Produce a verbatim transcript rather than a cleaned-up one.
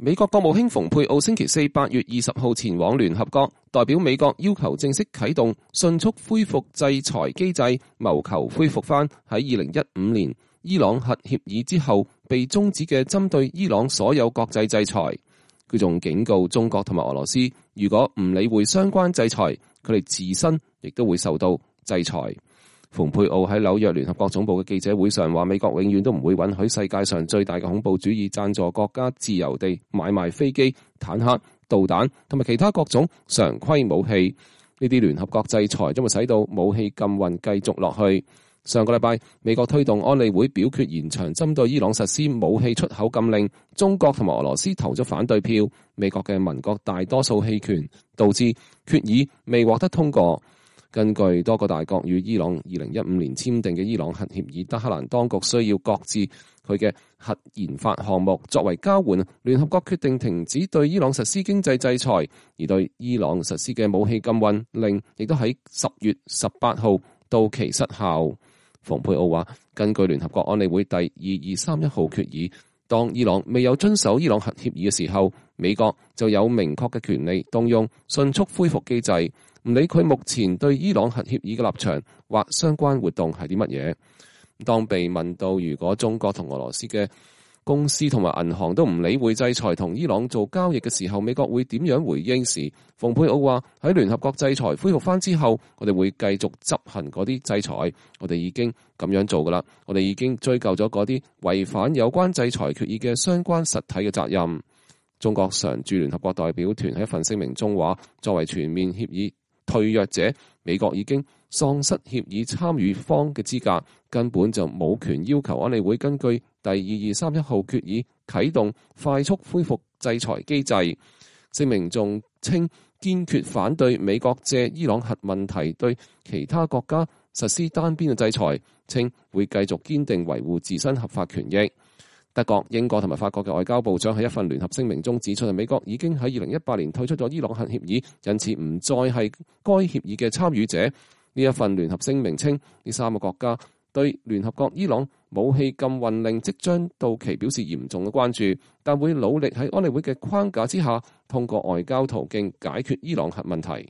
美國國務卿蓬佩奧星期四八月二十號前往聯合國，代表美國要求正式啟動迅速恢復制裁機制，謀求恢復翻喺二零一五年伊朗核協議之後被終止嘅針對伊朗所有國際制裁。佢仲警告中國同埋俄羅斯，如果唔理會相關制裁，佢哋自身亦都會受到制裁。蓬佩奧喺紐約聯合國總部嘅記者會上話，美國永遠都唔會允許世界上最大嘅恐怖主義贊助國家自由地買賣飛機、坦克、導彈同埋其他各種常規武器。呢啲聯合國制裁將會使到武器禁運繼續落去。上個禮拜，美國推動安理會表決延長針對伊朗實施武器出口禁令，中國同埋俄羅斯投咗反對票，美國嘅盟國大多數棄權，導致決議未獲得通過。根據多個大國與伊朗二零一五年簽訂嘅伊朗核協議，德黑蘭當局需要擱置佢嘅核研發項目作為交換，聯合國決定停止對伊朗實施經濟制裁，而對伊朗實施嘅武器禁運令亦都喺十月十八號到期失效。蓬佩奧話，根據聯合國安理會第二二三一號決議，當伊朗未有遵守伊朗核協議嘅時候，美國就有明確嘅權利動用迅速恢復機制，唔理佢目前對伊朗核協議嘅立場或相關活動係啲乜嘢。當被問到如果中國同俄羅斯嘅公司同埋銀行都唔理會制裁同伊朗做交易嘅時候，美國會點樣回應時，蓬佩奧話，喺聯合國制裁恢復翻之後，我哋會繼續執行嗰啲制裁，我哋已經咁樣做噶啦，我哋已經追究咗嗰啲違反有關制裁決議嘅相關實體嘅責任。中國常駐聯合國代表團喺一份聲明中話，作為全面協議退約者，美國已經喪失協議參與方嘅資格，根本就冇權要求安理會根據第二二三一號決議啟動快速恢復制裁機制。聲明仲稱堅決反對美國借伊朗核問題對其他國家實施單邊嘅制裁，稱會繼續堅定維護自身合法權益。德國、英國同埋法國嘅外交部長喺一份聯合聲明中指出，美國已經喺二零一八年退出咗伊朗核協議，因此唔再係該協議嘅參與者。呢一份聯合聲明稱，呢三個國家對聯合國伊朗武器禁運令即將到期表示嚴重嘅關注，但會努力喺安理會嘅框架之下，通過外交途徑解決伊朗核問題。